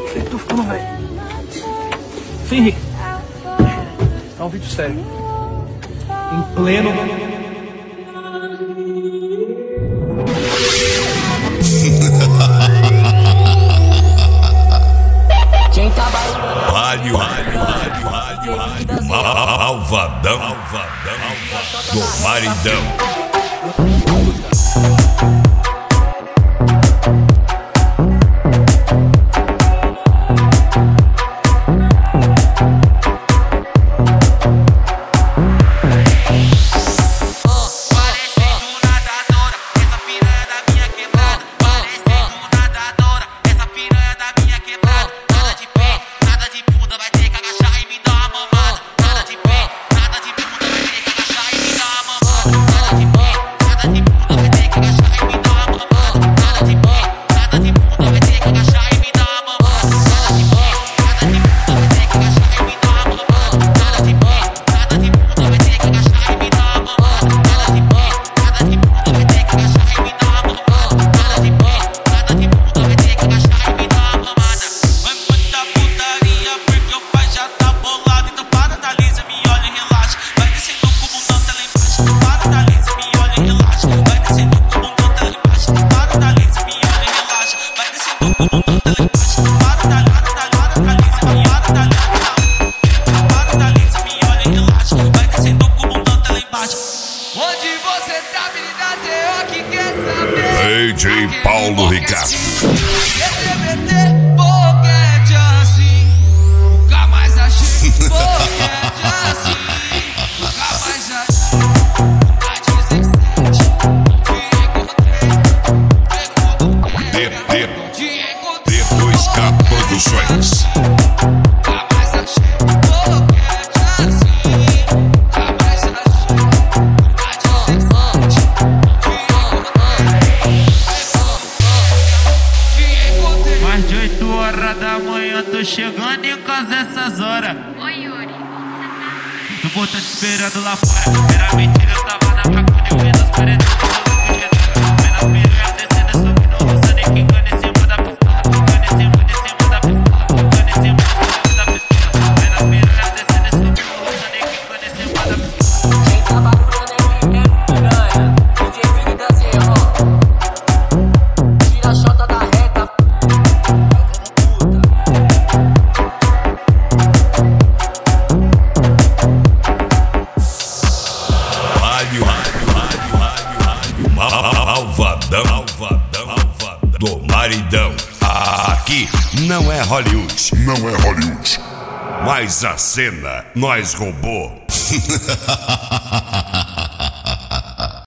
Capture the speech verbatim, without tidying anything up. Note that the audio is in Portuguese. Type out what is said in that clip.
que tu ficando, velho? Sim, Henrique. É um vídeo sério. Em pleno... Quem tá barulhando? Rádio, rádio, rádio, rádio, rádio, malvadão, malvadão, do maridão. D J Paulo Ricardo. Boquete assim, nunca mais achei. Boquete assim, nunca mais achei. Nunca dezessete, te encontrei. Te encontrei. D dois K Produções. Nunca mais achei. Boquete assim, nunca mais achei. Nunca dezessete, mais de oito horas da manhã, tô chegando em casa essas horas. Oi, Yuri. Tu vou tá te esperando lá fora. Era mentira, eu tava na faculdade, eu vi nas paredes. Vendo as piranhas descendo, subindo, roçando e quicando em cima da pistola. Quicando em cima, de cima da pistola. Quicando em cima, de cima da pistola. Vendo as piranhas descendo, subindo, roçando e quicando em cima da pistola. Quem tá barulhando é piranha, D J Vini da Zerro. Tira a chota da reta. Rádio, rádio, rádio, rádio, rádio, malvadão, malvadão, malvadão, do maridão. Aqui não é Hollywood, Não é Hollywood. mas a cena nós roubou.